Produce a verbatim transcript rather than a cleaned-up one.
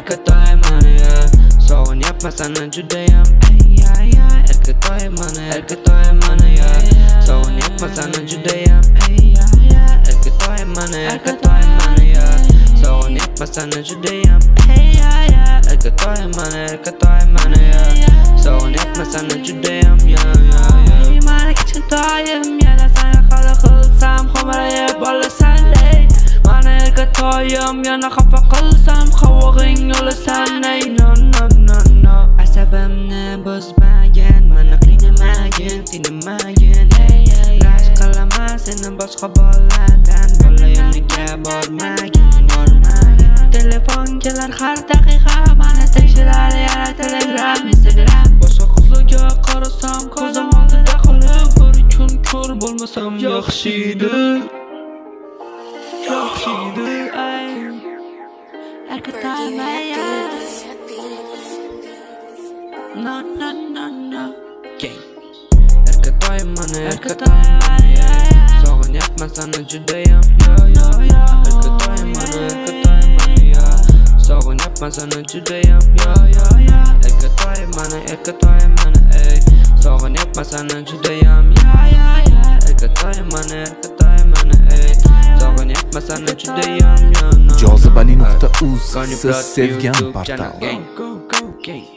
erkatoy mana sog'inyapman seni judayam ey ay ay erkatoy mana erkatoy mana sog'inyapman seni judayam ey ay ay erkatoy mana erkatoy mana sog'inyapman seni judayam ey ay ay erkatoy mana erkatoy mana sog'inyapman seni judayam ya ya ya mana kichkintoyim yana seni xali qilsam xo'marayib olasan ey mana erkatoyim yana xafa qilsam qovog'ing olasan ey no no no no asabimni buzmagin mani qiynamagin tinimagin ey rashk qilaman seni boshqa bolalardan bolayoniga bormagin bormagin telefon kelar har daqiqa mani tekshirar yana telegram instagram boshqa qizlarga qarasam ko'zim oldida qolib bir kun ko'r bo'lmasam yaxshidir yaxshidir ay erkatoy mana no no no no gang erkatoy mana erkatoy mana sog'inyapman seni judayam yo yo yo erkatoy mana erkatoy mana sog'inyapman seni judayam yo yo yo erkatoy mana erkatoy mana ey sog'inyapman seni judayam yo yo yo erkatoy mana erkatoy mana ey sog'inyapman seni judayam yo jozibali nuqta uz siz sevgan portal.